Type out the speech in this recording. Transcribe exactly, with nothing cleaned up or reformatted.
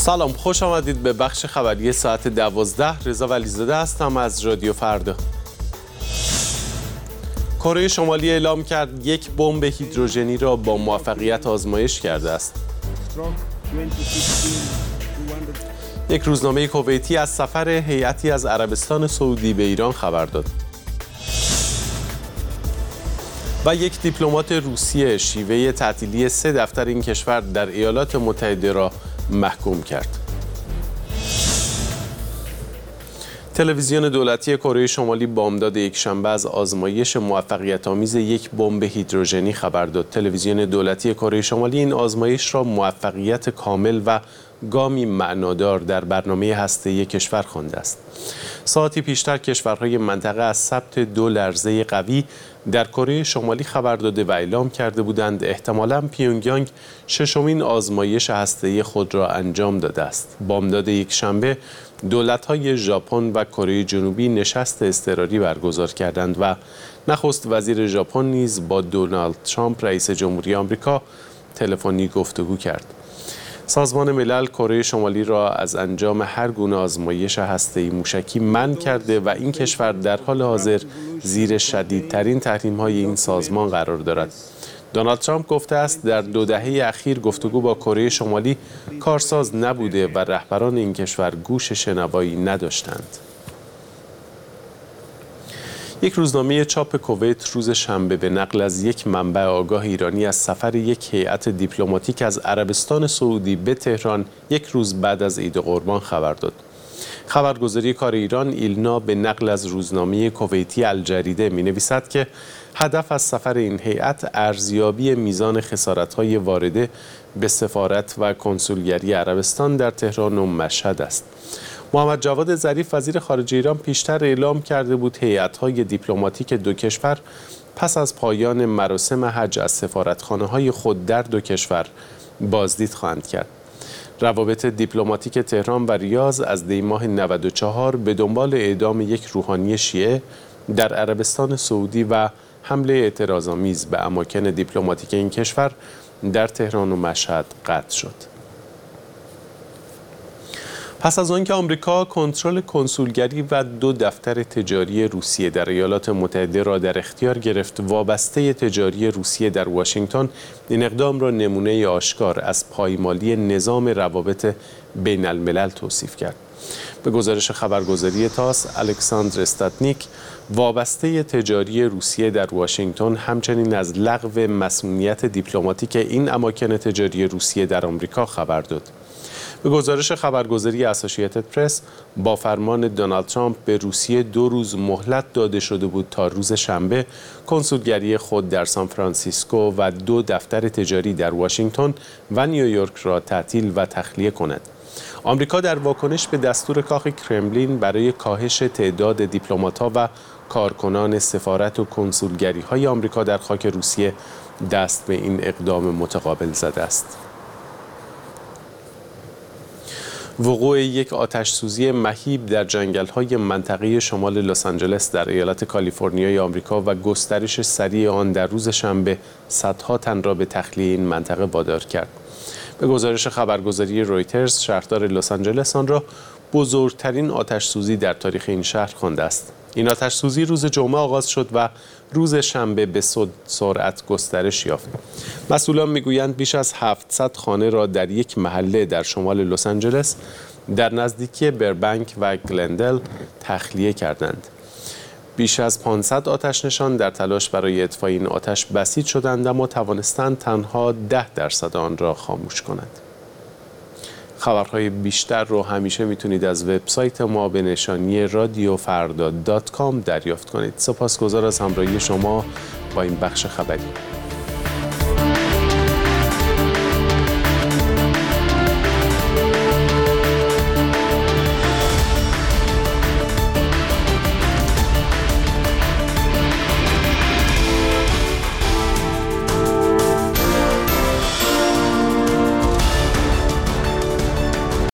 سلام، خوش آمدید به بخش خبری ساعت دوازده. رضا ولیزاده هستم از رادیو فردا. کره شمالی اعلام کرد یک بمب هیدروژنی را با موفقیت آزمایش کرده است. یک روزنامه کویتی از سفر هیئتی از عربستان سعودی به ایران خبر داد. و یک دیپلمات روسیه شیوه تعطیلی سه دفتر این کشور در ایالات متحده را محکوم کرد. تلویزیون دولتی کره شمالی بامداد یکشنبه از آزمایش موفقیت‌آمیز یک بمب هیدروژنی خبر داد. تلویزیون دولتی کره شمالی این آزمایش را موفقیت کامل و گامی معنادار در برنامه هسته‌ای کشور خوانده است. ساعتی پیشتر کشورهای منطقه از ثبت دو لرزه قوی در کره شمالی خبر داده و اعلام کرده بودند احتمالاً پیونگیانگ ششمین آزمایش هسته‌ای خود را انجام داده است. بامداد یکشنبه دولت‌های ژاپن و کره جنوبی نشست اضطراری برگزار کردند و نخست وزیر ژاپن نیز با دونالد ترامپ رئیس جمهوری آمریکا تلفنی گفتگو کرد. سازمان ملل کره شمالی را از انجام هر گونه آزمایش هسته‌ای موشکی منع کرده و این کشور در حال حاضر زیر شدیدترین تحریم‌های این سازمان قرار دارد. دونالد ترامپ گفته است در دو دهه اخیر گفتگو با کره شمالی کارساز نبوده و رهبران این کشور گوش شنوایی نداشتند. یک روزنامه چاپ کویت روز شنبه به نقل از یک منبع آگاه ایرانی از سفر یک هیئت دیپلماتیک از عربستان سعودی به تهران یک روز بعد از عید قربان خبر داد. خبرگزاری کار ایران ایلنا به نقل از روزنامه کویتی الجریده می‌نویسد که هدف از سفر این هیئت ارزیابی میزان خسارت‌های وارده به سفارت و کنسولگری عربستان در تهران و مشهد است. محمد جواد ظریف وزیر خارجه ایران پیشتر اعلام کرده بود هیئت‌های دیپلماتیک دو کشور پس از پایان مراسم حج از سفارتخانه‌های خود در دو کشور بازدید خواهند کرد. روابط دیپلماتیک تهران و ریاض از دی ماه نود و چهار به دنبال اعدام یک روحانی شیعه در عربستان سعودی و حمله اعتراض‌آمیز به اماکن دیپلماتیک این کشور در تهران و مشهد قطع شد. پس از آنکه آمریکا کنترل کنسولگری و دو دفتر تجاری روسیه در ایالات متحده را در اختیار گرفت، وابسته تجاری روسیه در واشنگتن این اقدام را نمونه آشکار از پایمالی نظام روابط بین الملل توصیف کرد. به گزارش خبرگزاری تاس، الکساندر استاتنیک وابسته تجاری روسیه در واشنگتن همچنین از لغو مسئولیت دیپلماتیک این اماکن تجاری روسیه در آمریکا خبر داد. به گزارش خبرگزاری اسوسییتد پرس، با فرمان دونالد ترامپ به روسیه دو روز مهلت داده شده بود تا روز شنبه کنسولگری خود در سان فرانسیسکو و دو دفتر تجاری در واشنگتن و نیویورک را تعطیل و تخلیه کند. آمریکا در واکنش به دستور کاخ کرملین برای کاهش تعداد دیپلمات‌ها و کارکنان سفارت و کنسولگری‌های آمریکا در خاک روسیه دست به این اقدام متقابل زده است. وقوع یک آتش سوزی مهیب در جنگل‌های منطقه شمال لس آنجلس در ایالت کالیفرنیای آمریکا و گسترش سریع آن در روز شنبه صدها تن را به تخلیه این منطقه وادار کرد. به گزارش خبرگزاری رویترز، شهردار لس آنجلس آن را بزرگترین آتش سوزی در تاریخ این شهر خوانده است. این آتش سوزی روز جمعه آغاز شد و روز شنبه به سرعت گسترش یافت. مسئولان میگویند بیش از هفتصد خانه را در یک محله در شمال لس آنجلس در نزدیکی بربنک و گلندل تخلیه کردند. بیش از پانصد آتش نشان در تلاش برای اطفای این آتش بسیج شدند اما توانستند تنها ده درصد آن را خاموش کنند. خبرهای بیشتر رو همیشه میتونید از وبسایت ما به نشانی رادیو فردا دات کام دریافت کنید. سپاسگزار از همراهی شما با این بخش خبری.